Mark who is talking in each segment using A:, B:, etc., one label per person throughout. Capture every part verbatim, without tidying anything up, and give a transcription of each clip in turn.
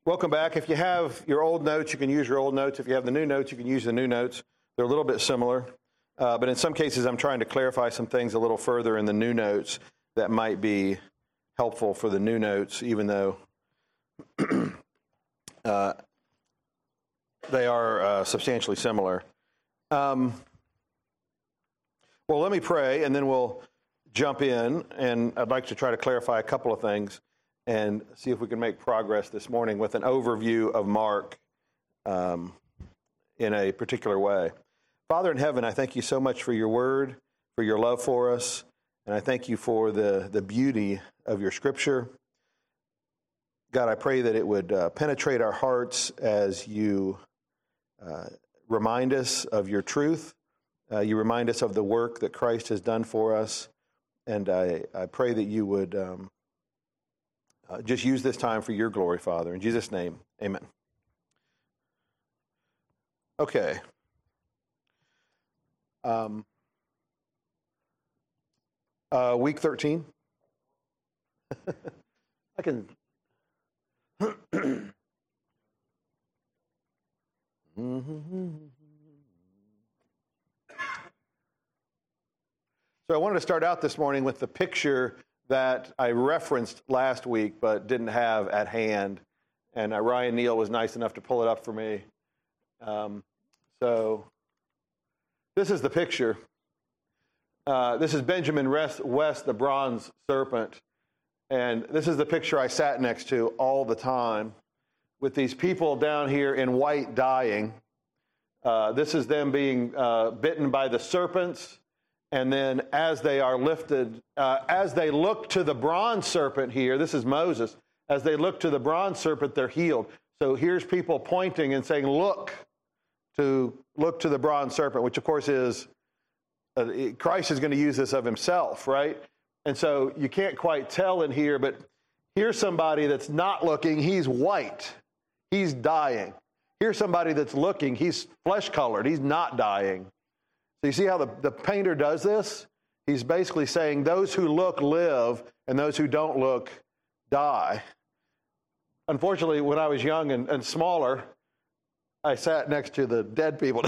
A: Welcome back. If you have your old notes, you can use your old notes. If you have the new notes, you can use the new notes. They're a little bit similar, uh, but in some cases, I'm trying to clarify some things a little further in the new notes that might be helpful for the new notes, even though uh, they are uh, substantially similar. Um, well, let me pray, and then we'll jump in, and I'd like to try to clarify a couple of things and see if we can make progress this morning with an overview of Mark um, in a particular way. Father in heaven, I thank you so much for your word, for your love for us, and I thank you for the, the beauty of your scripture. God, I pray that it would uh, penetrate our hearts as you uh, remind us of your truth. Uh, you remind us of the work that Christ has done for us, and I, I pray that you would um, Uh, just use this time for your glory, Father. In Jesus' name, amen. Okay. Um, uh, week thirteen. I can. So I wanted to start out this morning with the picture that I referenced last week but didn't have at hand. And uh, Ryan Neal was nice enough to pull it up for me. Um, so this is the picture. Uh, this is Benjamin West, the bronze serpent. And this is the picture I sat next to all the time with these people down here in white dying. Uh, this is them being uh, bitten by the serpents. And then as they are lifted, uh, as they look to the bronze serpent here, this is Moses, as they look to the bronze serpent, they're healed. So here's people pointing and saying, look to look to the bronze serpent, which of course is, uh, Christ is going to use this of himself, right? And so you can't quite tell in here, but here's somebody that's not looking, he's white, he's dying. Here's somebody that's looking, he's flesh-colored, he's not dying. So you see how the, the painter does this? He's basically saying those who look live and those who don't look die. Unfortunately, when I was young and, and smaller, I sat next to the dead people.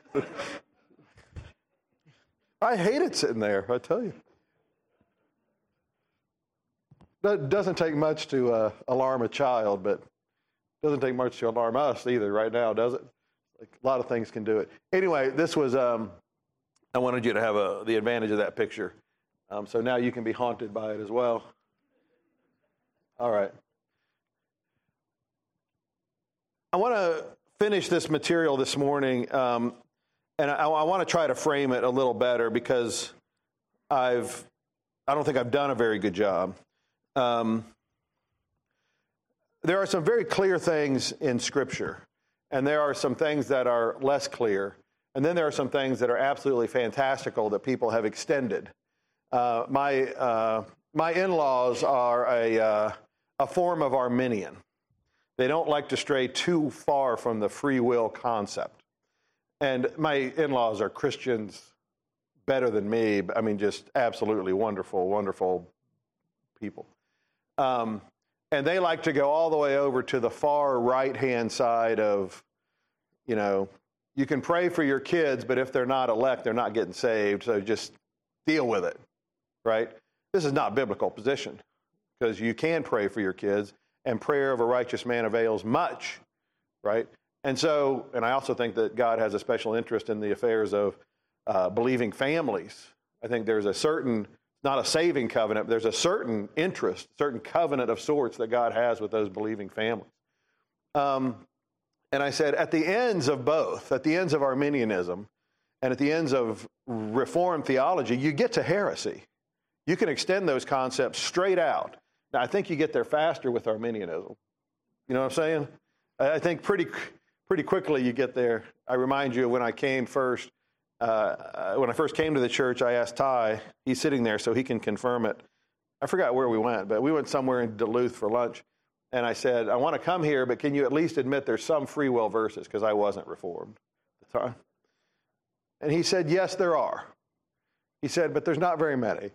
A: I hated sitting there, I tell you. It doesn't take much to uh, alarm a child, but it doesn't take much to alarm us either right now, does it? Like, a lot of things can do it. Anyway, this was... Um, I wanted you to have a, the advantage of that picture. Um, so now you can be haunted by it as well. All right. I want to finish this material this morning, um, and I, I want to try to frame it a little better because I've, I don't think I've done a very good job. Um, there are some very clear things in Scripture, and there are some things that are less clear. And then there are some things that are absolutely fantastical that people have extended. Uh, my uh, my in-laws are a uh, a form of Arminian. They don't like to stray too far from the free will concept. And my in-laws are Christians better than me. I mean, just absolutely wonderful, wonderful people. Um, and they like to go all the way over to the far right-hand side of, you know, you can pray for your kids, but if they're not elect, they're not getting saved, so just deal with it, right? This is not a biblical position because you can pray for your kids, and prayer of a righteous man avails much, right? And so, and I also think that God has a special interest in the affairs of uh, believing families. I think there's a certain, not a saving covenant, but there's a certain interest, certain covenant of sorts that God has with those believing families. Um, And I said, at the ends of both, at the ends of Arminianism and at the ends of Reformed theology, you get to heresy. You can extend those concepts straight out. Now, I think you get there faster with Arminianism. You know what I'm saying? I think pretty pretty quickly you get there. I remind you when I came first, uh, when I first came to the church, I asked Ty, he's sitting there so he can confirm it. I forgot where we went, but we went somewhere in Duluth for lunch. And I said, I want to come here, but can you at least admit there's some free will verses? Because I wasn't Reformed at the time. And he said, yes, there are. He said, but there's not very many.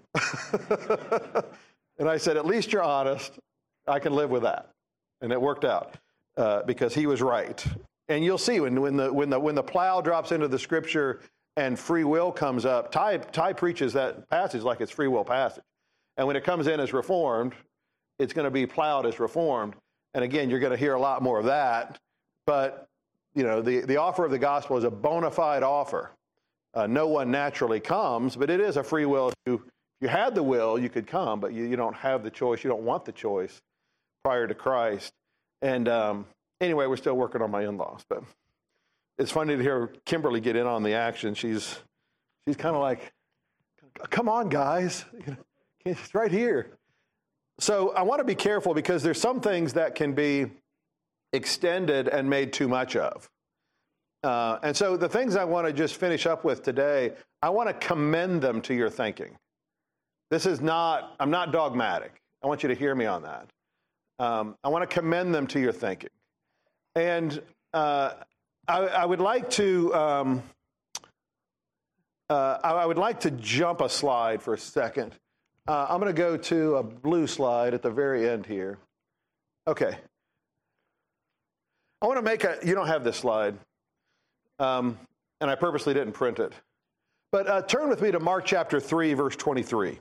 A: And I said, at least you're honest. I can live with that. And it worked out. uh, because he was right. And you'll see when, when, the, when, the, when the plow drops into the scripture and free will comes up, Ty, Ty preaches that passage like it's free will passage. And when it comes in as reformed, it's going to be plowed as reformed. And again, you're going to hear a lot more of that. But, you know, the, the offer of the gospel is a bona fide offer. Uh, no one naturally comes, but it is a free will. If you, if you had the will, you could come, but you, you don't have the choice. You don't want the choice prior to Christ. And um, anyway, we're still working on my in-laws. But it's funny to hear Kimberly get in on the action. She's she's kind of like, come on, guys. It's right here. So I want to be careful because there's some things that can be extended and made too much of. Uh, and so the things I want to just finish up with today, I want to commend them to your thinking. This is not, I'm not dogmatic. I want you to hear me on that. Um, I want to commend them to your thinking. And uh, I, I would like to, um, uh, I, I would like to jump a slide for a second. Uh, I'm going to go to a blue slide at the very end here. Okay. I want to make a, you don't have this slide, um, and I purposely didn't print it. But uh, turn with me to Mark chapter three, verse twenty-three.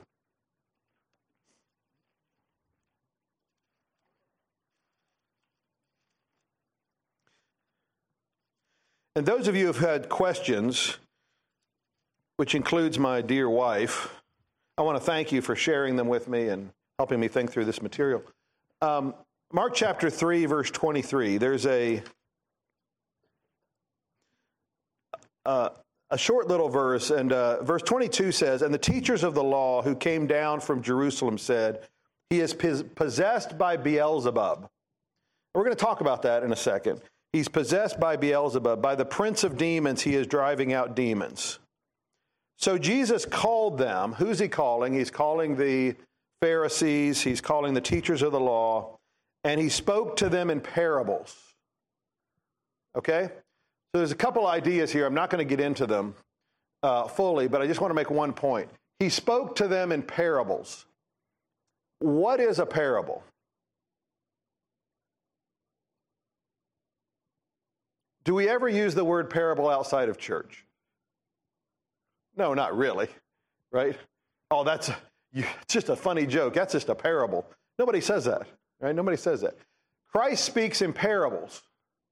A: And those of you who have had questions, which includes my dear wife, I want to thank you for sharing them with me and helping me think through this material. Um, Mark chapter three, verse twenty-three, there's a, uh, a short little verse, and uh, verse twenty-two says, "And the teachers of the law who came down from Jerusalem said, he is possessed by Beelzebub." We're going to talk about that in a second. He's possessed by Beelzebub. By the prince of demons, he is driving out demons. So Jesus called them. Who's he calling? He's calling the Pharisees. He's calling the teachers of the law. And he spoke to them in parables. Okay? So there's a couple ideas here. I'm not going to get into them uh, fully, but I just want to make one point. He spoke to them in parables. What is a parable? Do we ever use the word parable outside of church? No, not really, right? Oh, that's a, you, it's just a funny joke. That's just a parable. Nobody says that, right? Nobody says that. Christ speaks in parables.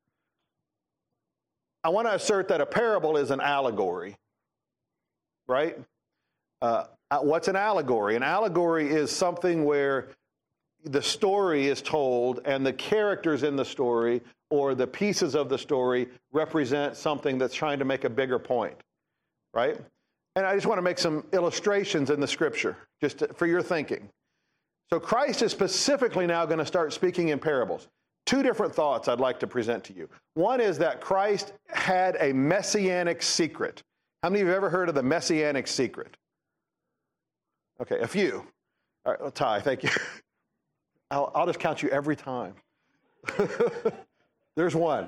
A: I want to assert that a parable is an allegory, right? Uh, what's an allegory? An allegory is something where the story is told and the characters in the story or the pieces of the story represent something that's trying to make a bigger point, right? And I just want to make some illustrations in the scripture, just to, for your thinking. So Christ is specifically now going to start speaking in parables. Two different thoughts I'd like to present to you. One is that Christ had a messianic secret. How many of you have ever heard of the messianic secret? Okay, a few. All right, well, Ty, thank you. I'll, I'll just count you every time. There's one.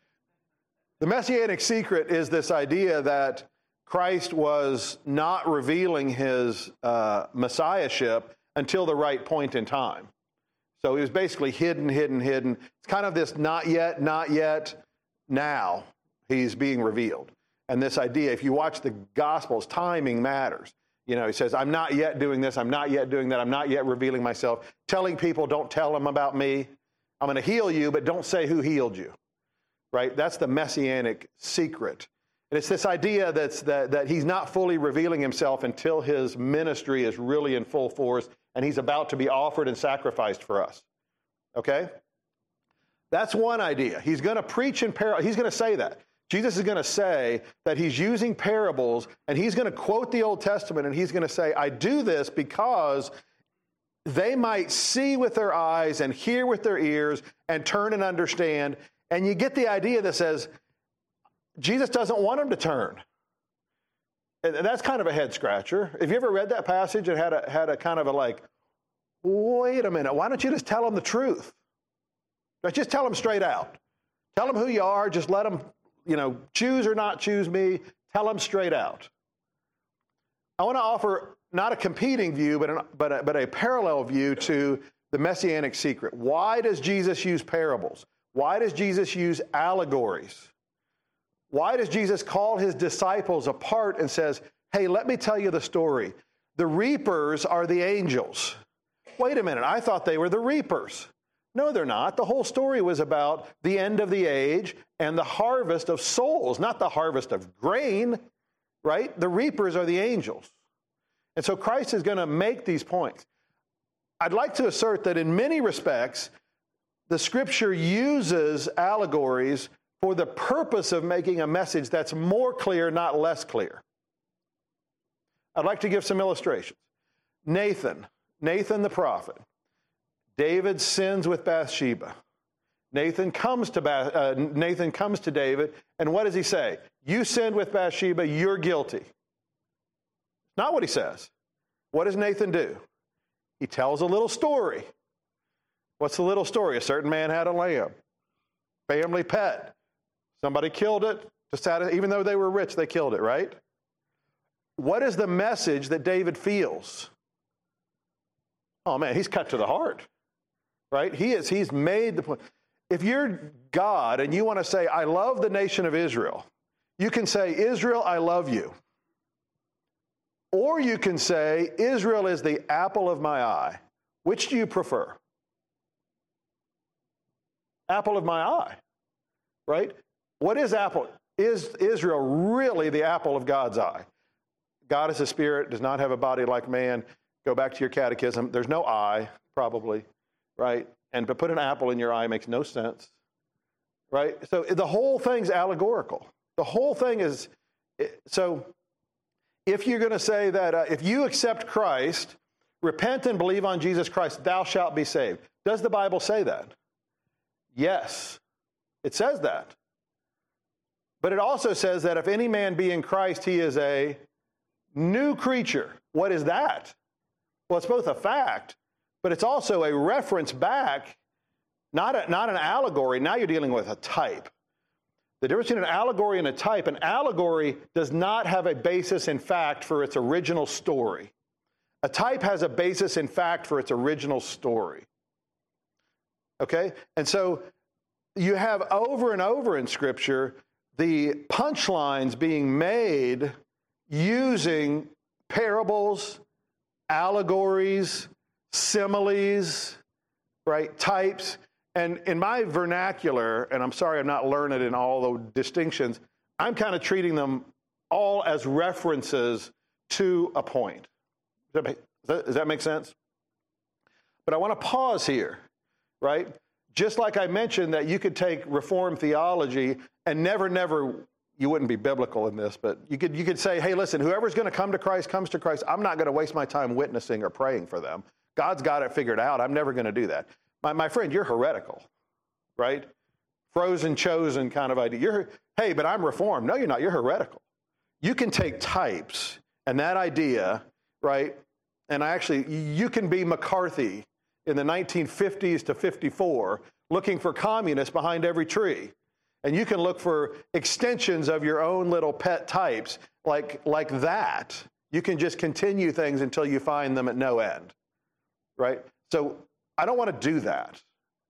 A: The messianic secret is this idea that Christ was not revealing his uh, messiahship until the right point in time. So he was basically hidden, hidden, hidden. It's kind of this not yet, not yet, now he's being revealed. And this idea, if you watch the Gospels, timing matters. You know, he says, I'm not yet doing this, I'm not yet doing that, I'm not yet revealing myself. Telling people, don't tell them about me. I'm going to heal you, but don't say who healed you. Right? That's the messianic secret. And it's this idea that's, that, that he's not fully revealing himself until his ministry is really in full force and he's about to be offered and sacrificed for us. Okay? That's one idea. He's going to preach in parables. He's going to say that. Jesus is going to say that he's using parables and he's going to quote the Old Testament and he's going to say, I do this because they might see with their eyes and hear with their ears and turn and understand. And you get the idea that says, Jesus doesn't want them to turn. And that's kind of a head scratcher. Have you ever read that passage and had a, had a kind of a like, wait a minute, why don't you just tell them the truth? Just tell them straight out. Tell them who you are. Just let them, you know, choose or not choose me. Tell them straight out. I want to offer not a competing view, but, an, but, a, but a parallel view to the messianic secret. Why does Jesus use parables? Why does Jesus use allegories? Why does Jesus call his disciples apart and says, hey, let me tell you the story. The reapers are the angels. Wait a minute, I thought they were the reapers. No, they're not. The whole story was about the end of the age and the harvest of souls, not the harvest of grain, right? The reapers are the angels. And so Christ is going to make these points. I'd like to assert that in many respects, the Scripture uses allegories for the purpose of making a message that's more clear, not less clear. I'd like to give some illustrations. Nathan, Nathan the prophet. David sins with Bathsheba. Nathan comes to Bath, uh, Nathan comes to David, and what does he say? You sinned with Bathsheba, you're guilty. Not what he says. What does Nathan do? He tells a little story. What's the little story? A certain man had a lamb, family pet. Somebody killed it to satisfy, even though they were rich, they killed it, right? What is the message that David feels? Oh man, he's cut to the heart, right? He is, he's made the point. If you're God and you want to say, I love the nation of Israel, you can say, Israel, I love you. Or you can say, Israel is the apple of my eye. Which do you prefer? Apple of my eye, right? What is apple? Is Israel really the apple of God's eye? God is a spirit, does not have a body like man. Go back to your catechism. There's no eye, probably, right? And to put an apple in your eye makes no sense, right? So the whole thing's allegorical. The whole thing is, so if you're going to say that uh, if you accept Christ, repent and believe on Jesus Christ, thou shalt be saved. Does the Bible say that? Yes, it says that. But it also says that if any man be in Christ, he is a new creature. What is that? Well, it's both a fact, but it's also a reference back, not, a, not an allegory. Now you're dealing with a type. The difference between an allegory and a type, an allegory does not have a basis in fact for its original story. A type has a basis in fact for its original story. Okay? And so you have over and over in Scripture the punchlines being made using parables, allegories, similes, right, types. And in my vernacular, and I'm sorry I'm not learned in all the distinctions, I'm kind of treating them all as references to a point. Does that make, does that, does that make sense? But I want to pause here, right? Just like I mentioned that you could take Reformed theology and never, never, you wouldn't be biblical in this, but you could you could say, hey, listen, whoever's going to come to Christ comes to Christ. I'm not going to waste my time witnessing or praying for them. God's got it figured out. I'm never going to do that. My, my friend, you're heretical, right? Frozen, chosen kind of idea. You're, hey, but I'm Reformed. No, you're not. You're heretical. You can take types and that idea, right? And actually, you can be McCarthy in the nineteen fifties to fifty-four, looking for communists behind every tree. And you can look for extensions of your own little pet types like, like that. You can just continue things until you find them at no end, right? So I don't want to do that.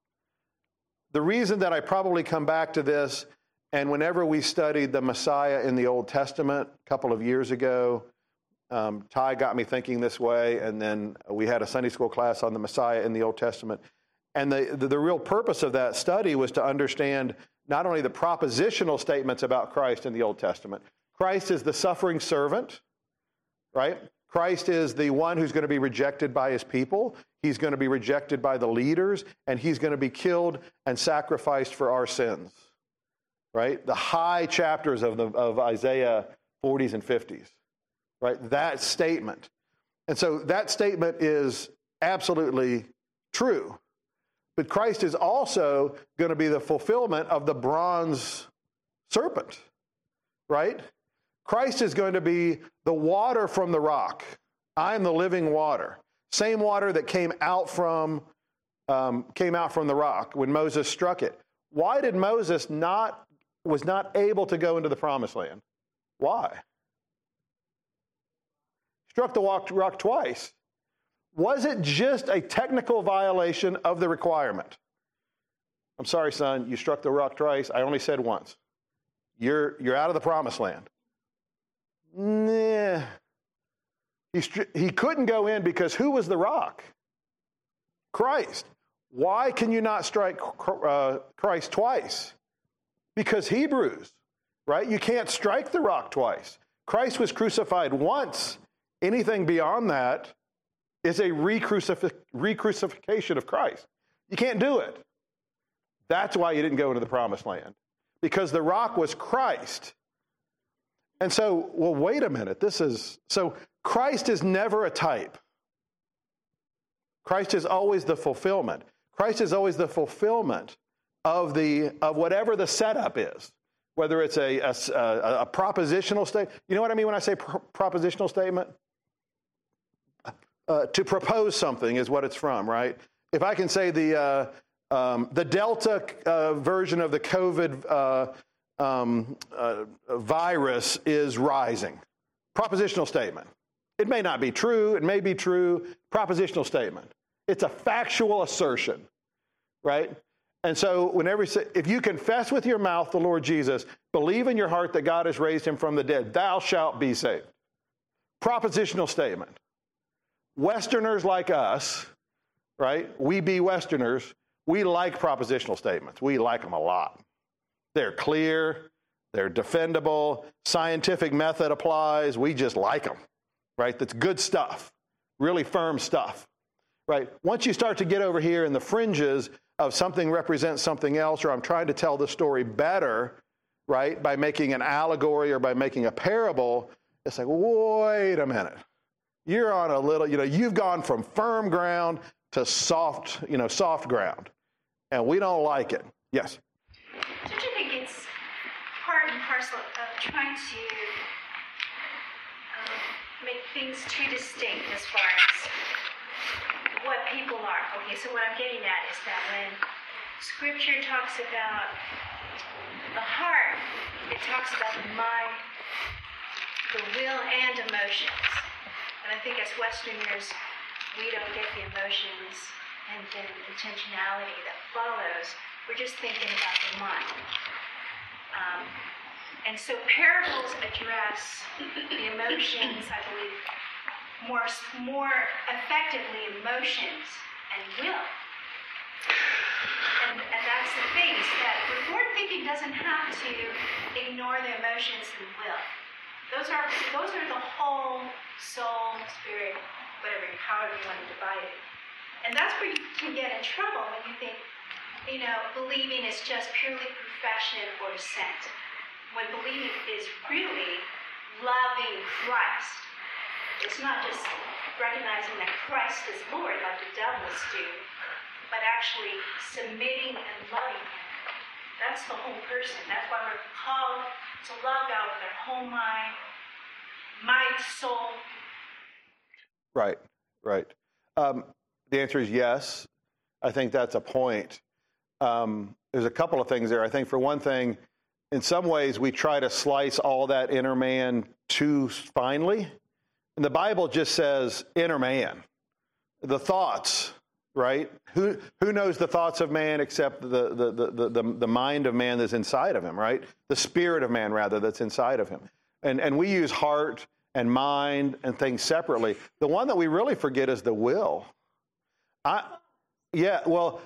A: The reason that I probably come back to this, and whenever we studied the Messiah in the Old Testament a couple of years ago, um, Ty got me thinking this way, and then we had a Sunday school class on the Messiah in the Old Testament. And the, the, the real purpose of that study was to understand not only the propositional statements about Christ in the Old Testament. Christ is the suffering servant, right? Christ is the one who's going to be rejected by his people. He's going to be rejected by the leaders, and he's going to be killed and sacrificed for our sins, right? The high chapters of, the, of Isaiah forties and fifties, right? That statement. And so that statement is absolutely true. But Christ is also going to be the fulfillment of the bronze serpent, right? Christ is going to be the water from the rock. I am the living water. Same water that came out from um, came out from the rock when Moses struck it. Why did Moses not was not able to go into the promised land? Why? Struck the rock, rock twice. Was it just a technical violation of the requirement? I'm sorry, son, you struck the rock twice. I only said once. You're, you're out of the promised land. Nah. He, he couldn't go in because who was the rock? Christ. Why can you not strike uh, Christ twice? Because Hebrews, right? You can't strike the rock twice. Christ was crucified once. Anything beyond that is a re-crucif- re-crucifixion of Christ. You can't do it. That's why you didn't go into the promised land. Because the rock was Christ. And so, well, wait a minute. This is, so Christ is never a type. Christ is always the fulfillment. Christ is always the fulfillment of the of whatever the setup is, whether it's a, a, a, a propositional statement. You know what I mean when I say pro- propositional statement? Uh, to propose something is what it's from, right? If I can say the uh, um, the Delta uh, version of the COVID uh, um, uh, virus is rising, propositional statement. It may not be true. It may be true. Propositional statement. It's a factual assertion, right? And so whenever you say, if you confess with your mouth the Lord Jesus, believe in your heart that God has raised him from the dead, thou shalt be saved. Propositional statement. Westerners like us, right? We be Westerners. We like propositional statements. We like them a lot. They're clear. They're defendable. Scientific method applies. We just like them, right? That's good stuff. Really firm stuff. Right? Once you start to get over here in the fringes of something represents something else, or I'm trying to tell the story better, right, by making an allegory or by making a parable, it's like, wait a minute. You're on a little, you know, you've gone from firm ground to soft, you know, soft ground. And we don't like it. Yes?
B: Don't you think it's part and parcel of trying to um, make things too distinct as far as what people are? Okay, so what I'm getting at is that when Scripture talks about the heart, it talks about the mind, the will, and emotions. And I think as Westerners, we don't get the emotions and the intentionality that follows. We're just thinking about the mind. Um, and so parables address the emotions, I believe, more more effectively emotions and will. And, and that's the thing, is that reformed thinking doesn't have to ignore the emotions and will. Those are those are the whole soul, spirit, whatever, however you want to divide it. And that's where you can get in trouble when you think, you know, believing is just purely profession or assent. When believing is really loving Christ. It's not just recognizing that Christ is Lord like the devils do, but actually submitting and loving him. That's the whole person. That's why we're called to love God with our whole mind, mind, soul.
A: Right, right. Um, the answer is yes. I think that's a point. Um, there's a couple of things there. I think for one thing, in some ways we try to slice all that inner man too finely. And the Bible just says inner man, the thoughts, right? Who who knows the thoughts of man except the the, the, the, the mind of man that's inside of him, right? The spirit of man, rather, that's inside of him. And and we use heart and mind and things separately. The one that we really forget is the will. I yeah, well,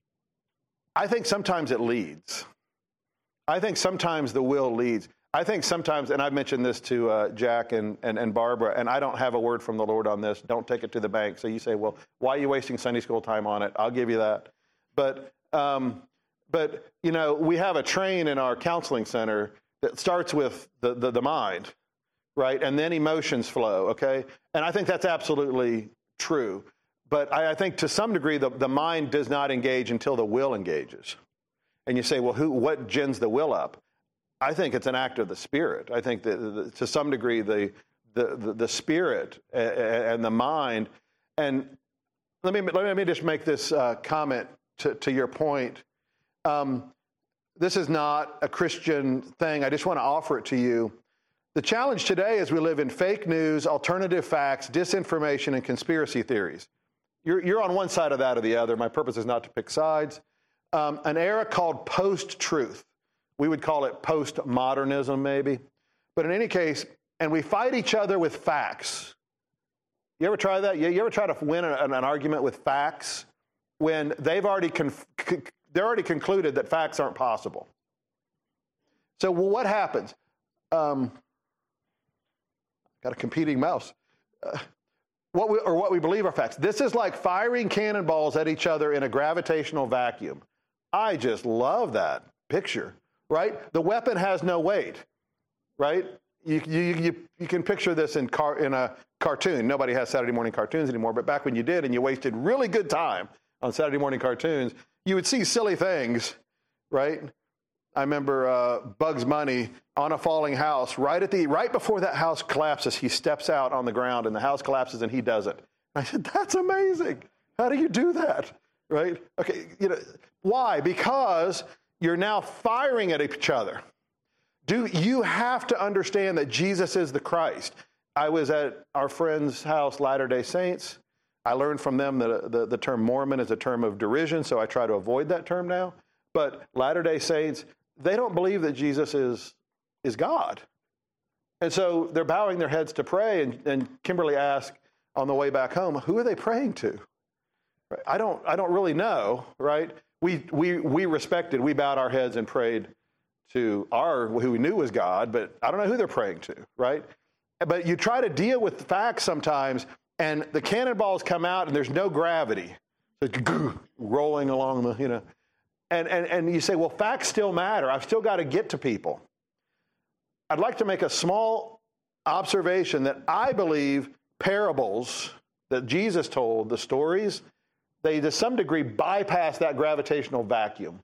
A: I think sometimes it leads. I think sometimes the will leads. I think sometimes, and I've mentioned this to uh, Jack and, and, and Barbara, and I don't have a word from the Lord on this. Don't take it to the bank. So you say, well, why are you wasting Sunday school time on it? I'll give you that. But, um, but you know, we have a train in our counseling center that starts with the, the, the mind, right? And then emotions flow, okay? And I think that's absolutely true. But I, I think to some degree, the, the mind does not engage until the will engages. And you say, well, who? What gins the will up? I think it's an act of the Spirit. I think that the, to some degree the the the, the Spirit and the mind. And let me let me just make this uh, comment to, to your point. Um, this is not a Christian thing. I just want to offer it to you. The challenge today is we live in fake news, alternative facts, disinformation, and conspiracy theories. You're you're on one side of that or the other. My purpose is not to pick sides. um, an era called post-truth. We would call it postmodernism, maybe. But in any case, and we fight each other with facts. You ever try that? You, you ever try to win an, an argument with facts when they've already conf- c- they're already concluded that facts aren't possible? So well, what happens? Um, got a competing mouse. Uh, what we, or what we believe are facts. This is like firing cannonballs at each other in a gravitational vacuum. I just love that picture, right? The weapon has no weight, right? You, you, you, you can picture this in, car, in a cartoon. Nobody has Saturday morning cartoons anymore, but back when you did and you wasted really good time on Saturday morning cartoons, you would see silly things, right? I remember uh, Bugs Bunny on a falling house. Right at the right before that house collapses, he steps out on the ground, and the house collapses, and he doesn't. I said, "That's amazing. How do you do that?" Right? Okay. You know why? Because you're now firing at each other. Do you have to understand that Jesus is the Christ? I was at our friend's house, Latter-day Saints. I learned from them that the, the term Mormon is a term of derision, so I try to avoid that term now. But Latter-day Saints, they don't believe that Jesus is, is God. And so they're bowing their heads to pray, and, and Kimberly asked on the way back home, who are they praying to? Right? I don't I don't really know, right? We we we respected, we bowed our heads and prayed to our, who we knew was God, but I don't know who they're praying to, right? But you try to deal with the facts sometimes, and the cannonballs come out, and there's no gravity. So it's rolling along the, you know. And, and, and you say, well, facts still matter. I've still got to get to people. I'd like to make a small observation that I believe parables that Jesus told, the stories, they to some degree bypass that gravitational vacuum.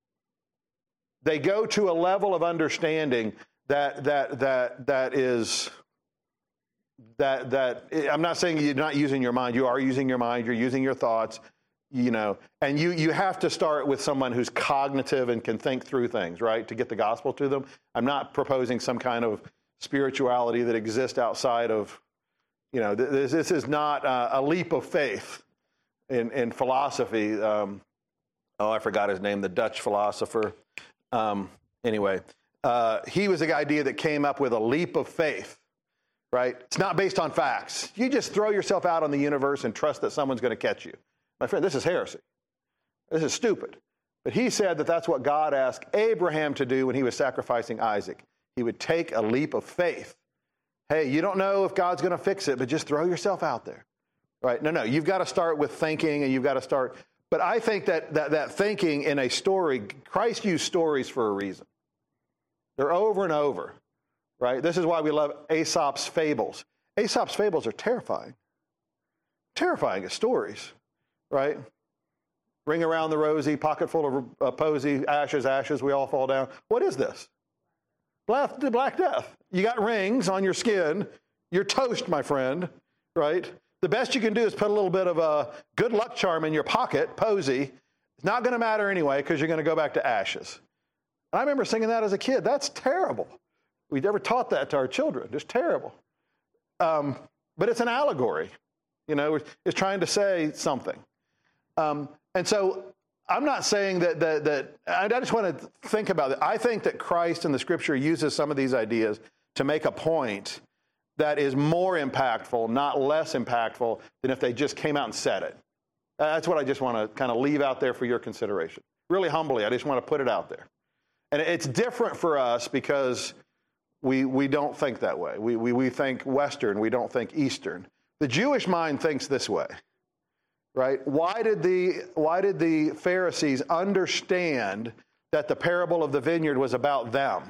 A: They go to a level of understanding that that that that is that that I'm not saying you're not using your mind. You are using your mind. You're using your thoughts. You know, and you you have to start with someone who's cognitive and can think through things, right, to get the gospel to them. I'm not proposing some kind of spirituality that exists outside of, you know, this, this is not a, a leap of faith in, in philosophy. Um, oh, I forgot his name, the Dutch philosopher. Um, anyway, uh, he was the idea that came up with a leap of faith, right? It's not based on facts. You just throw yourself out on the universe and trust that someone's going to catch you. My friend, this is heresy. This is stupid. But he said that that's what God asked Abraham to do when he was sacrificing Isaac. He would take a leap of faith. Hey, you don't know if God's going to fix it, but just throw yourself out there. Right? No, no, you've got to start with thinking, and you've got to start. But I think that that, that thinking in a story, Christ used stories for a reason. They're over and over. Right? This is why we love Aesop's fables. Aesop's fables are terrifying. Terrifying as stories. Right? Ring around the rosy, pocket full of uh, posy, ashes, ashes, we all fall down. What is this? Black, black death. You got rings on your skin. You're toast, my friend. Right? The best you can do is put a little bit of a good luck charm in your pocket, posy. It's not going to matter anyway because you're going to go back to ashes. And I remember singing that as a kid. That's terrible. We never taught that to our children. It's terrible. Um, but it's an allegory. You know, it's trying to say something. Um, and so I'm not saying that, that, that I just want to think about it. I think that Christ in the scripture uses some of these ideas to make a point that is more impactful, not less impactful than if they just came out and said it. That's what I just want to kind of leave out there for your consideration. Really humbly, I just want to put it out there. And it's different for us because we we don't think that way. We, we, we think Western, we don't think Eastern. The Jewish mind thinks this way. Right? Why did the why did the Pharisees understand that the parable of the vineyard was about them?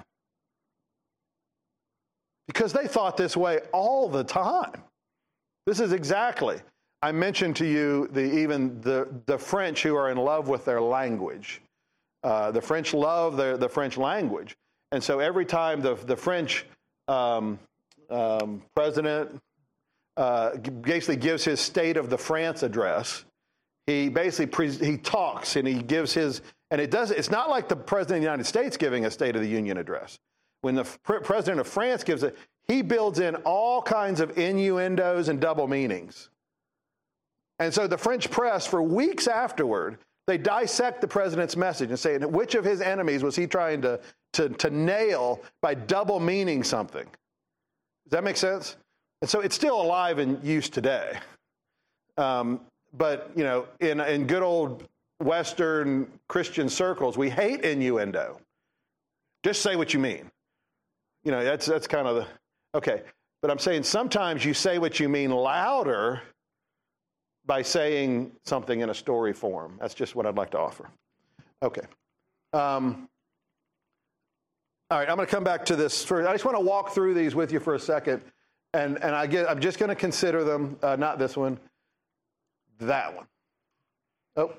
A: Because they thought this way all the time. This is exactly. I mentioned to you the even the the French who are in love with their language. Uh, the French love their the French language, and so every time the the French um, um, president. Uh, basically gives his State of the France address. He basically pre- he talks and he gives his, and it does. It's not like the president of the United States giving a State of the Union address. When the pr- president of France gives it, he builds in all kinds of innuendos and double meanings. And so the French press, for weeks afterward, They dissect the president's message and say, which of his enemies was he trying to, to, to nail by double meaning something? Does that make sense? And so it's still alive in use today. Um, but, you know, in, in good old Western Christian circles, we hate innuendo. Just say what you mean. You know, that's that's kind of the, okay. But I'm saying sometimes you say what you mean louder by saying something in a story form. That's just what I'd like to offer. Okay. Um, all right, I'm going to come back to this first. I just want to walk through these with you for a second. And and I get, I'm just going to consider them, uh, not this one, that one. Oh.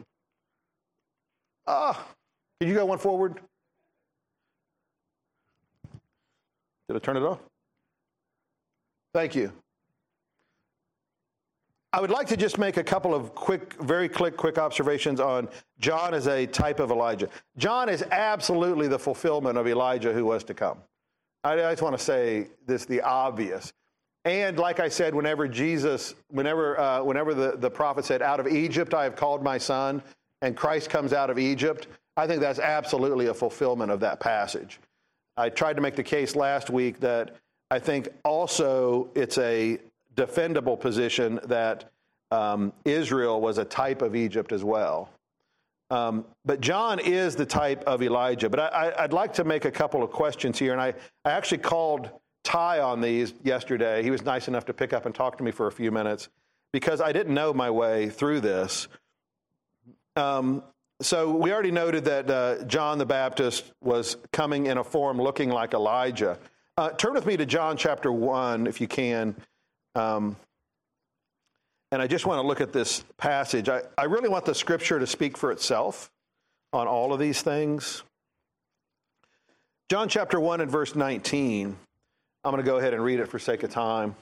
A: Ah, can you go one forward? Did I turn it off? Thank you. I would like to just make a couple of quick, very quick, quick observations on John as a type of Elijah. John is absolutely the fulfillment of Elijah who was to come. I, I just want to say this, the obvious. And like I said, whenever Jesus, whenever uh, whenever the, the prophet said, out of Egypt I have called my son, and Christ comes out of Egypt, I think that's absolutely a fulfillment of that passage. I tried to make the case last week that I think also it's a defendable position that um, Israel was a type of Egypt as well. Um, but John is the type of Elijah. But I, I'd like to make a couple of questions here. And I, I actually called Ty on these yesterday. He was nice enough to pick up and talk to me for a few minutes because I didn't know my way through this. Um, so we already noted that uh, John the Baptist was coming in a form looking like Elijah. Uh, turn with me to John chapter one, if you can. Um, and I just want to look at this passage. I, I really want the scripture to speak for itself on all of these things. John chapter one and verse nineteen. I'm going to go ahead and read it for sake of time.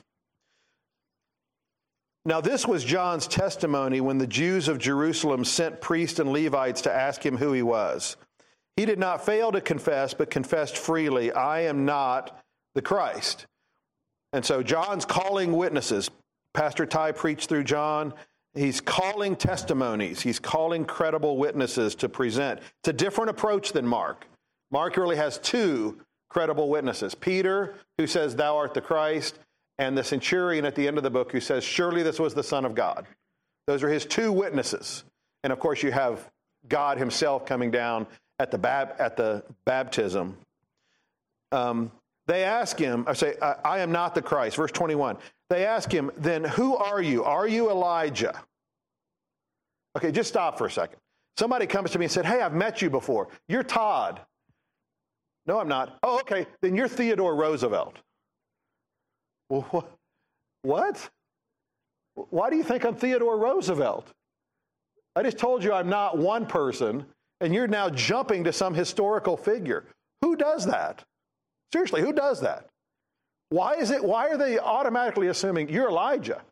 A: Now this was John's testimony when the Jews of Jerusalem sent priests and Levites to ask him who he was. He did not fail to confess, but confessed freely, I am not the Christ. And so John's calling witnesses. Pastor Ty preached through John. He's calling testimonies. He's calling credible witnesses to present. It's a different approach than Mark. Mark really has two credible witnesses. Peter, who says, thou art the Christ, and the centurion at the end of the book who says, surely this was the Son of God. Those are his two witnesses. And of course, you have God himself coming down at the bab- at the baptism. Um, they ask him, I say, I, I am not the Christ. Verse twenty-one. They ask him, then who are you? Are you Elijah? Okay, just stop for a second. Somebody comes to me and said, hey, I've met you before. You're Todd. No, I'm not. Oh, okay, then you're Theodore Roosevelt. Well, what? Why do you think I'm Theodore Roosevelt? I just told you I'm not one person, and you're now jumping to some historical figure. Who does that? Seriously, who does that? Why is it? Why are they automatically assuming you're Elijah?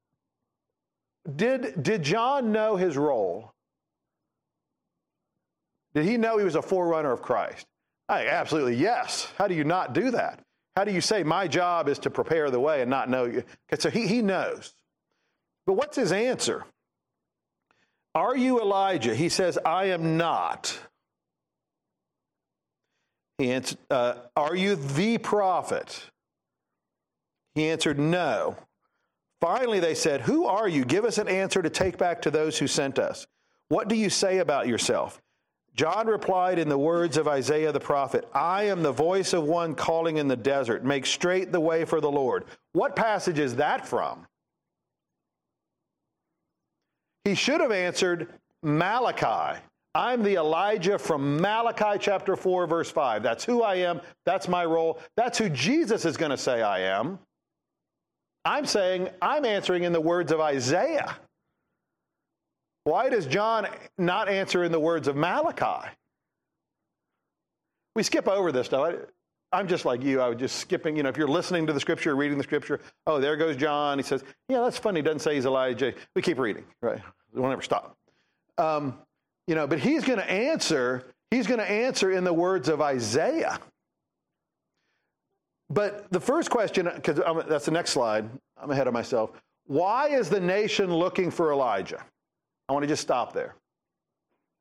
A: Did, did John know his role? Did he know he was a forerunner of Christ? I, absolutely, yes. How do you not do that? How do you say my job is to prepare the way and not know you? Okay, so he, he knows. But what's his answer? Are you Elijah? He says, I am not. He answered, uh, are you the prophet? He answered, no. Finally, they said, who are you? Give us an answer to take back to those who sent us. What do you say about yourself? John replied in the words of Isaiah the prophet, I am the voice of one calling in the desert, make straight the way for the Lord. What passage is that from? He should have answered Malachi. I'm the Elijah from Malachi chapter four, verse five. That's who I am. That's my role. That's who Jesus is going to say I am. I'm saying, I'm answering in the words of Isaiah. Why does John not answer in the words of Malachi? We skip over this stuff. I'm just like you. I was just skipping, you know, if you're listening to the scripture, reading the scripture, oh, there goes John. He says, yeah, that's funny. He doesn't say he's Elijah. We keep reading, right? We won't ever stop. Um, you know, but he's going to answer, he's going to answer in the words of Isaiah. But the first question, because that's the next slide. I'm ahead of myself. Why is the nation looking for Elijah? I want to just stop there.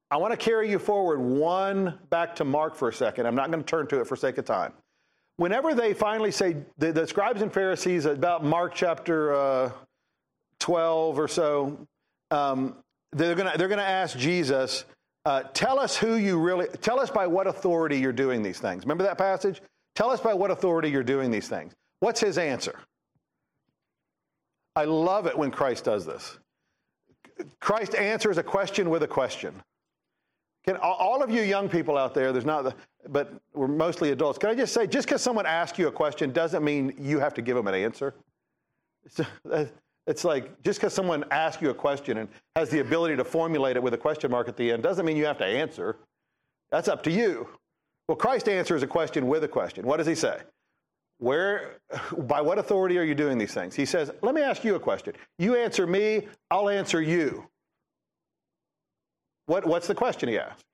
A: I want to carry you forward one back to Mark for a second. I'm not going to turn to it for sake of time. Whenever they finally say, the, the scribes and Pharisees, about Mark chapter uh, twelve or so, um, they're going to they're going to ask Jesus, uh, tell us who you really, tell us by what authority you're doing these things. Remember that passage? Tell us by what authority you're doing these things. What's his answer? I love it when Christ does this. Christ answers a question with a question. Can all of you young people out there, there's not, the, but we're mostly adults. Can I just say, just because someone asks you a question doesn't mean you have to give them an answer. It's, it's like, just because someone asks you a question and has the ability to formulate it with a question mark at the end doesn't mean you have to answer. That's up to you. Well, Christ answers a question with a question. What does he say? Where, by what authority are you doing these things? He says, let me ask you a question. You answer me, I'll answer you. What, what's the question he asked?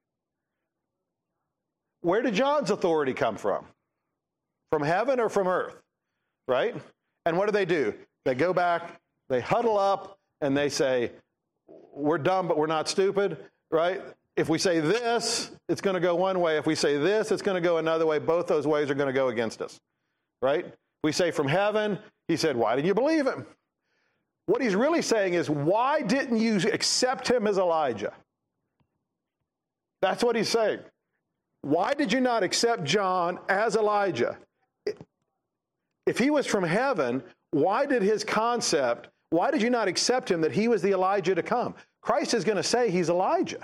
A: Where did John's authority come from? From heaven or from earth? Right? And what do they do? They go back, they huddle up, and they say, we're dumb, but we're not stupid, right? If we say this, it's going to go one way. If we say this, it's going to go another way. Both those ways are going to go against us, right? We say from heaven, he said, why didn't you believe him? What he's really saying is, why didn't you accept him as Elijah? That's what he's saying. Why did you not accept John as Elijah? If he was from heaven, why did his concept, why did you not accept him that he was the Elijah to come? Christ is going to say he's Elijah.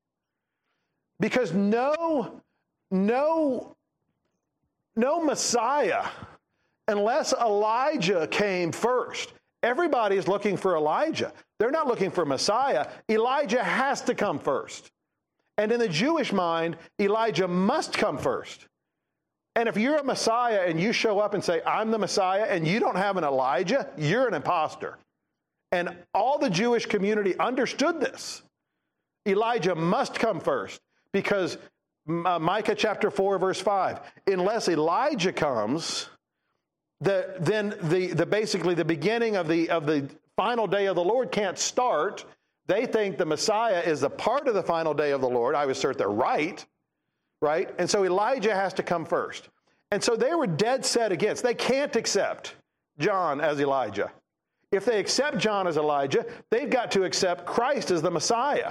A: Because no, no, no Messiah, unless Elijah came first. Everybody is looking for Elijah. They're not looking for Messiah. Elijah has to come first. And in the Jewish mind, Elijah must come first. And if you're a Messiah and you show up and say, I'm the Messiah, and you don't have an Elijah, you're an imposter. And all the Jewish community understood this. Elijah must come first because uh, Micah chapter four, verse five, unless Elijah comes, the, then the, the basically the beginning of the, of the final day of the Lord can't start. They think the Messiah is a part of the final day of the Lord. I would assert they're right, right? And so Elijah has to come first. And so they were dead set against. They can't accept John as Elijah. If they accept John as Elijah, they've got to accept Christ as the Messiah.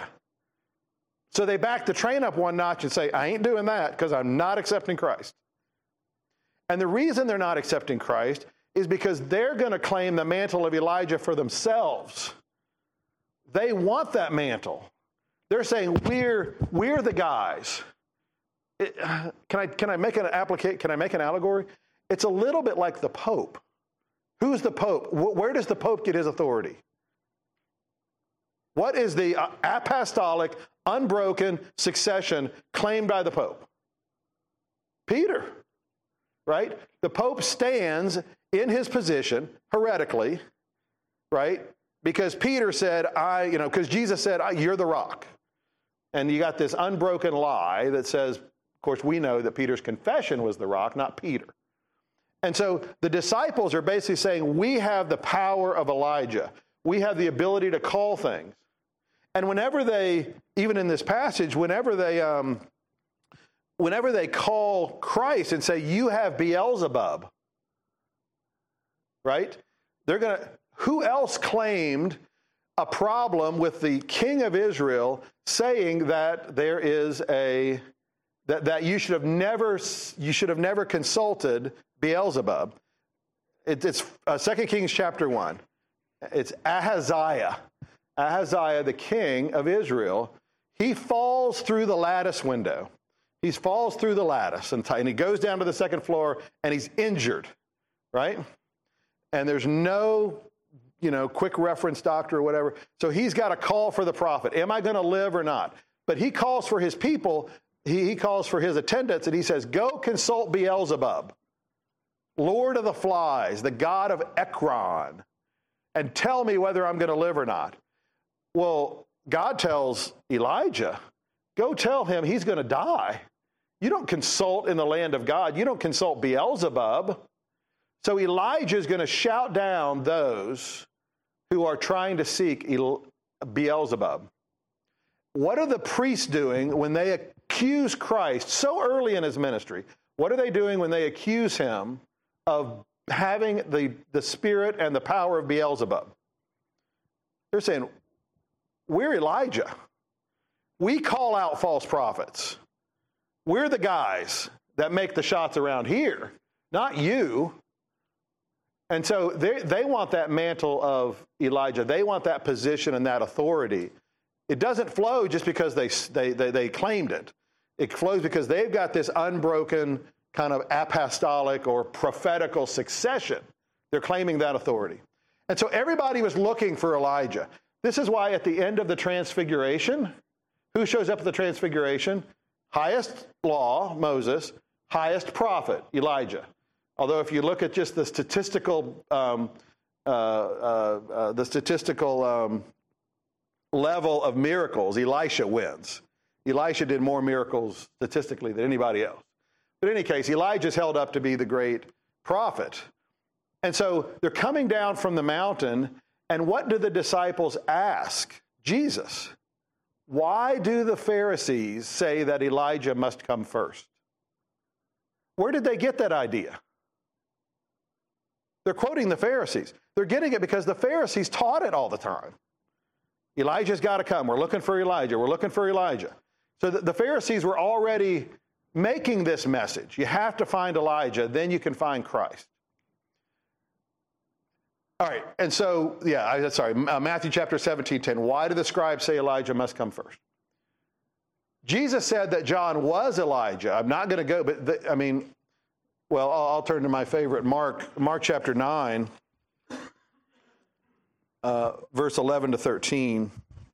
A: So they back the train up one notch and say, I ain't doing that because I'm not accepting Christ. And the reason they're not accepting Christ is because they're going to claim the mantle of Elijah for themselves. They want that mantle. They're saying, we're, we're the guys. It, can I, can I make an applica- Can I make an allegory? It's a little bit like the Pope. Who's the Pope? Where does the Pope get his authority? What is the apostolic, unbroken succession claimed by the Pope? Peter, right? The Pope stands in his position heretically, right? Because Peter said, I, you know, because Jesus said, you're the rock. And you got this unbroken lie that says, of course, we know that Peter's confession was the rock, not Peter. And so the disciples are basically saying, we have the power of Elijah. We have the ability to call things. And whenever they, even in this passage, whenever they, um, whenever they call Christ and say, you have Beelzebub, right? They're going to, who else claimed a problem with the king of Israel saying that there is a, that, that you should have never, you should have never consulted Beelzebub? It, it's uh, Second Kings chapter one. It's Ahaziah. Ahaziah, the king of Israel. He falls through the lattice window. He falls through the lattice and, t- and he goes down to the second floor and he's injured, right? And there's no, you know, quick reference doctor or whatever. So he's got to call for the prophet. Am I going to live or not? But he calls for his people. He, he calls for his attendants and he says, go consult Beelzebub, Lord of the flies, the god of Ekron, and tell me whether I'm going to live or not. Well, God tells Elijah, go tell him he's going to die. You don't consult in the land of God. You don't consult Beelzebub. So Elijah is going to shout down those who are trying to seek Beelzebub. What are the priests doing when they accuse Christ so early in his ministry? What are they doing when they accuse him of having the, the spirit and the power of Beelzebub? They're saying, we're Elijah. We call out false prophets. We're the guys that make the shots around here, not you. And so they, they want that mantle of Elijah. They want that position and that authority. It doesn't flow just because they, they, they, they claimed it. It flows because they've got this unbroken kind of apostolic or prophetical succession. They're claiming that authority. And so everybody was looking for Elijah. This is why at the end of the Transfiguration, who shows up at the Transfiguration? Highest law, Moses. Highest prophet, Elijah. Although if you look at just the statistical, um, uh, uh, uh, the statistical um, level of miracles, Elisha wins. Elisha did more miracles statistically than anybody else. But in any case, Elijah's held up to be the great prophet. And so they're coming down from the mountain, and what do the disciples ask Jesus? Why do the Pharisees say that Elijah must come first? Where did they get that idea? They're quoting the Pharisees. They're getting it because the Pharisees taught it all the time. Elijah's got to come. We're looking for Elijah. We're looking for Elijah. So the, the Pharisees were already making this message. You have to find Elijah, then you can find Christ. All right, and so, yeah, I, sorry, uh, Matthew chapter seventeen, ten. Why do the scribes say Elijah must come first? Jesus said that John was Elijah. I'm not going to go, but the, I mean, well, I'll, I'll turn to my favorite, Mark, Mark chapter nine, uh, verse eleven to thirteen.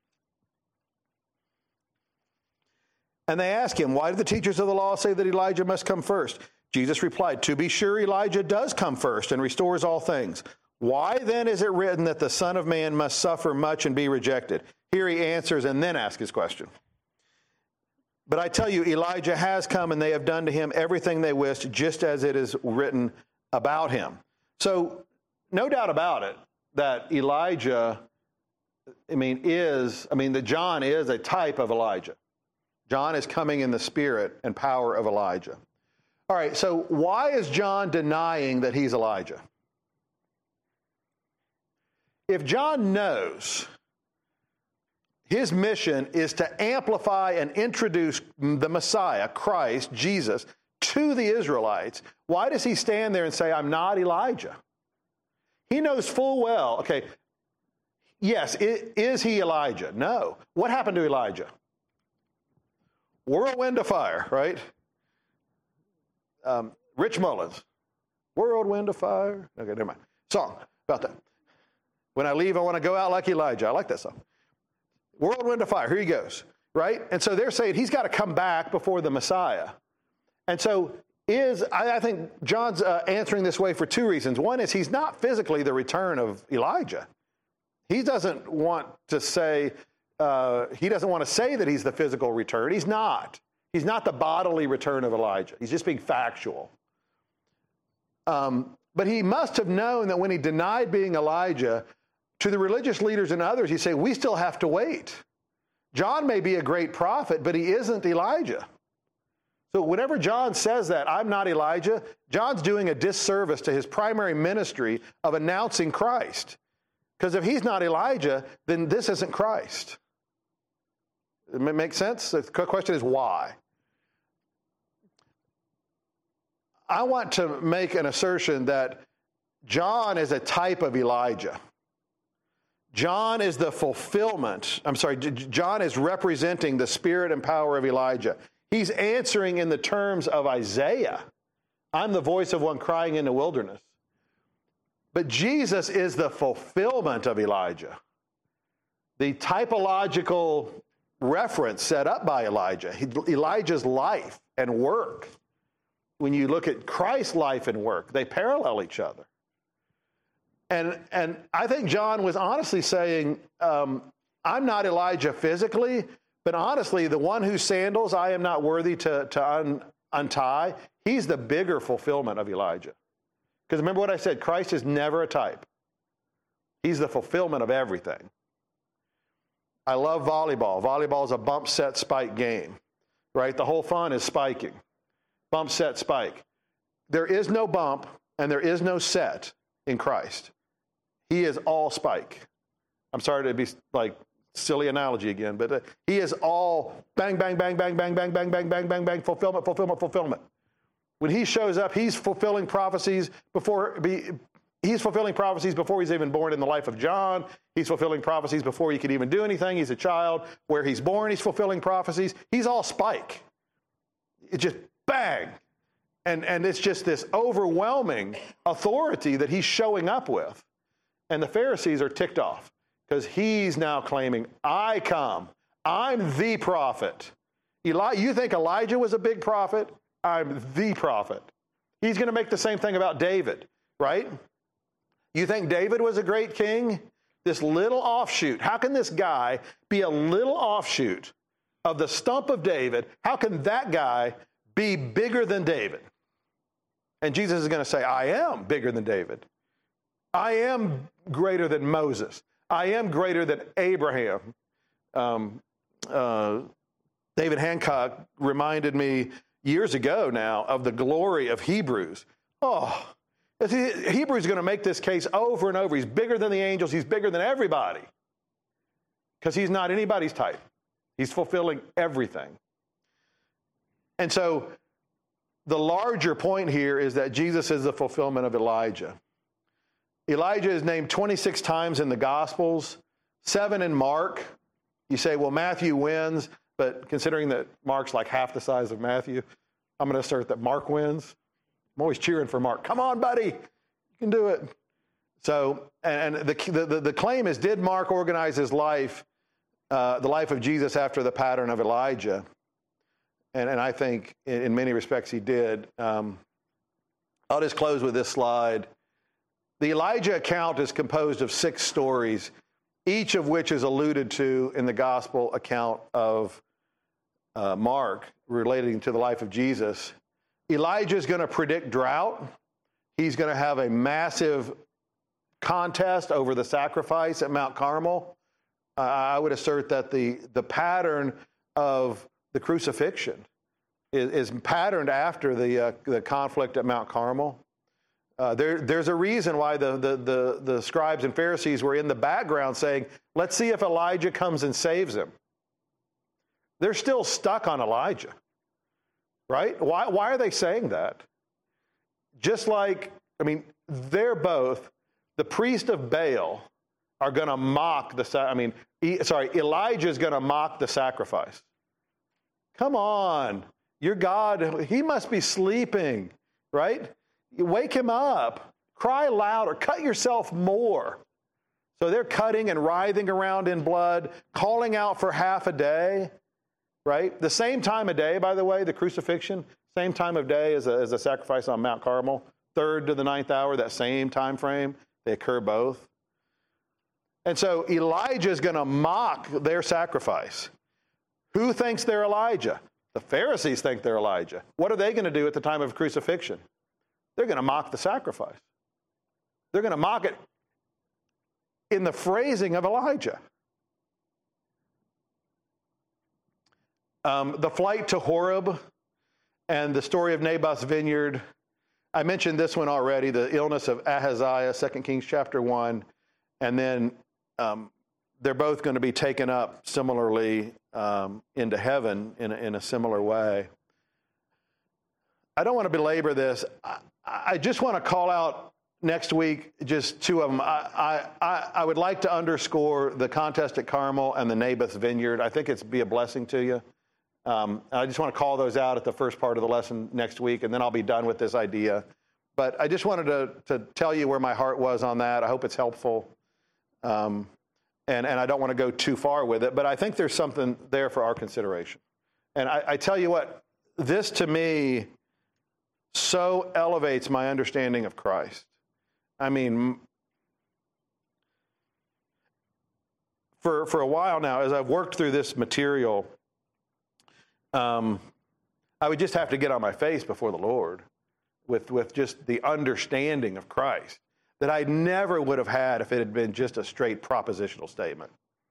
A: And they ask him, why do the teachers of the law say that Elijah must come first? Jesus replied, to be sure, Elijah does come first and restores all things. Why then is it written that the Son of Man must suffer much and be rejected? Here he answers and then asks his question. But I tell you, Elijah has come and they have done to him everything they wished, just as it is written about him. So no doubt about it that Elijah, I mean, is, I mean, that John is a type of Elijah. John is coming in the spirit and power of Elijah. All right, so why is John denying that he's Elijah? If John knows his mission is to amplify and introduce the Messiah, Christ, Jesus, to the Israelites, why does he stand there and say, I'm not Elijah? He knows full well, okay, yes, is he Elijah? No. What happened to Elijah? Whirlwind of fire, right? Um, Rich Mullins. Whirlwind of fire. Okay, never mind. Song about that. When I leave, I want to go out like Elijah. I like that song. Whirlwind of fire. Here he goes, right? And so they're saying he's got to come back before the Messiah. And so is, I, I think John's uh, answering this way for two reasons. One is he's not physically the return of Elijah. He doesn't want to say, uh, he doesn't want to say that he's the physical return. He's not. He's not the bodily return of Elijah. He's just being factual. Um, but he must have known that when he denied being Elijah, to the religious leaders and others, he said, we still have to wait. John may be a great prophet, but he isn't Elijah. So whenever John says that, I'm not Elijah, John's doing a disservice to his primary ministry of announcing Christ. Because if he's not Elijah, then this isn't Christ. It makes sense? The question is why? I want to make an assertion that John is a type of Elijah. John is the fulfillment. I'm sorry, John is representing the spirit and power of Elijah. He's answering in the terms of Isaiah. I'm the voice of one crying in the wilderness. But Jesus is the fulfillment of Elijah. The typological reference set up by Elijah, Elijah's life and work. When you look at Christ's life and work, they parallel each other. And and I think John was honestly saying, um, I'm not Elijah physically, but honestly, the one whose sandals I am not worthy to, to un, untie, he's the bigger fulfillment of Elijah. Because remember what I said, Christ is never a type. He's the fulfillment of everything. I love volleyball. Volleyball is a bump, set, spike game, right? The whole fun is spiking. Bump, set, spike. There is no bump and there is no set in Christ. He is all spike. I'm sorry to be like silly analogy again, but uh, he is all bang, bang, bang, bang, bang, bang, bang, bang, bang, bang, bang, fulfillment, fulfillment, fulfillment. When he shows up, he's fulfilling prophecies before be, he's fulfilling prophecies before he's even born in the life of John. He's fulfilling prophecies before he could even do anything. He's a child. Where he's born, he's fulfilling prophecies. He's all spike. It's just bang. And, and it's just this overwhelming authority that he's showing up with. And the Pharisees are ticked off because he's now claiming, I come. I'm the prophet. Eli- you think Elijah was a big prophet? I'm the prophet. He's going to make the same thing about David, right? You think David was a great king? This little offshoot. How can this guy be a little offshoot of the stump of David? How can that guy be bigger than David? And Jesus is going to say, I am bigger than David. I am greater than Moses. I am greater than Abraham. Um, uh, David Hancock reminded me years ago now of the glory of Hebrews. Oh, Hebrews is going to make this case over and over. He's bigger than the angels. He's bigger than everybody because he's not anybody's type. He's fulfilling everything. And so the larger point here is that Jesus is the fulfillment of Elijah. Elijah is named twenty-six times in the Gospels, seven in Mark. You say, well, Matthew wins, but considering that Mark's like half the size of Matthew, I'm going to assert that Mark wins. I'm always cheering for Mark. Come on, buddy. You can do it. So, and the, the, the claim is, did Mark organize his life, uh, the life of Jesus after the pattern of Elijah? And, and I think in, in many respects he did. Um, I'll just close with this slide. The Elijah account is composed of six stories, each of which is alluded to in the gospel account of uh, Mark relating to the life of Jesus. Elijah is going to predict drought. He's going to have a massive contest over the sacrifice at Mount Carmel. Uh, I would assert that the, the pattern of the crucifixion is, is patterned after the, uh, the conflict at Mount Carmel. Uh, there, there's a reason why the, the, the, the scribes and Pharisees were in the background saying, let's see if Elijah comes and saves him. They're still stuck on Elijah, right? Why, why are they saying that? Just like, I mean, they're both, the priest of Baal are going to mock the, I mean, sorry, Elijah is going to mock the sacrifice. Come on, your God, he must be sleeping, right? You wake him up, cry louder, cut yourself more. So they're cutting and writhing around in blood, calling out for half a day, right? The same time of day, by the way, the crucifixion, same time of day as a, as a sacrifice on Mount Carmel, third to the ninth hour, that same time frame, they occur both. And so Elijah is going to mock their sacrifice. Who thinks they're Elijah? The Pharisees think they're Elijah. What are they going to do at the time of crucifixion? They're going to mock the sacrifice. They're going to mock it in the phrasing of Elijah. Um, the flight to Horeb and the story of Naboth's vineyard. I mentioned this one already, the illness of Ahaziah, Second Kings chapter one. And then um, they're both going to be taken up similarly um, into heaven in a, in a similar way. I don't want to belabor this. I, I just want to call out next week just two of them. I, I, I would like to underscore the contest at Carmel and the Naboth's vineyard. I think it's be a blessing to you. Um, I just want to call those out at the first part of the lesson next week, and then I'll be done with this idea. But I just wanted to, to tell you where my heart was on that. I hope it's helpful. Um, and, and I don't want to go too far with it, but I think there's something there for our consideration. And I, I tell you what, this to me so elevates my understanding of Christ. I mean, for for a while now, as I've worked through this material, um, I would just have to get on my face before the Lord with, with just the understanding of Christ that I never would have had if it had been just a straight propositional statement.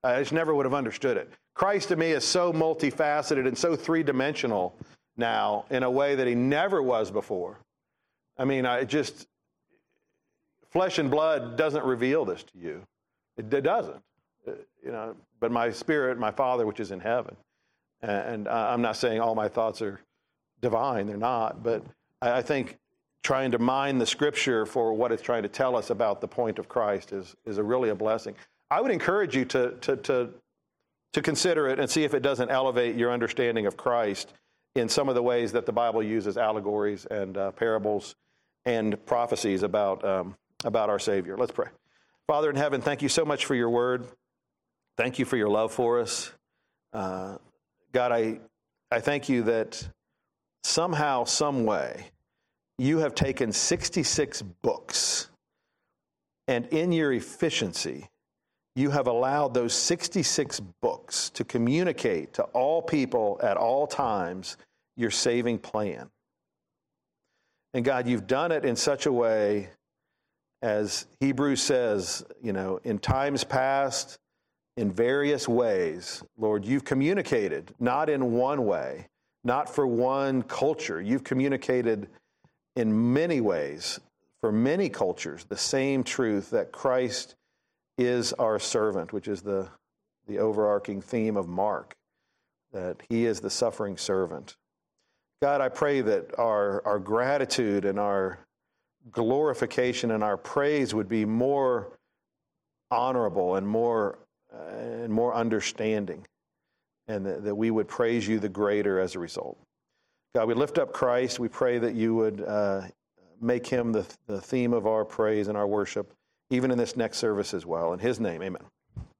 A: I just never would have understood it. Christ to me is so multifaceted and so three-dimensional now in a way that he never was before. I mean, I just, flesh and blood doesn't reveal this to you. It, it doesn't. You know, but my spirit, my Father, which is in heaven. And I'm not saying all my thoughts are divine. They're not. But I think trying to mine the Scripture for what it's trying to tell us about the point of Christ is is a really a blessing. I would encourage you to to to to consider it and see if it doesn't elevate your understanding of Christ in some of the ways that the Bible uses allegories and uh, parables and prophecies about um, about our Savior. Let's pray. Father in heaven, thank you so much for your word. Thank you for your love for us. Uh, God, I I thank you that somehow, some way, you have taken sixty-six books, and in your efficiency, you have allowed those sixty-six books to communicate to all people at all times your saving plan. And God, you've done it in such a way, as Hebrews says, you know, in times past, in various ways, Lord, you've communicated, not in one way, not for one culture. You've communicated in many ways, for many cultures, the same truth that Christ is our servant, which is the, the overarching theme of Mark, that he is the suffering servant. God, I pray that our, our gratitude and our glorification and our praise would be more honorable and more uh, and more understanding, and that, that we would praise you the greater as a result. God, we lift up Christ. We pray that you would uh, make him the, the theme of our praise and our worship, even in this next service as well. In his name, amen.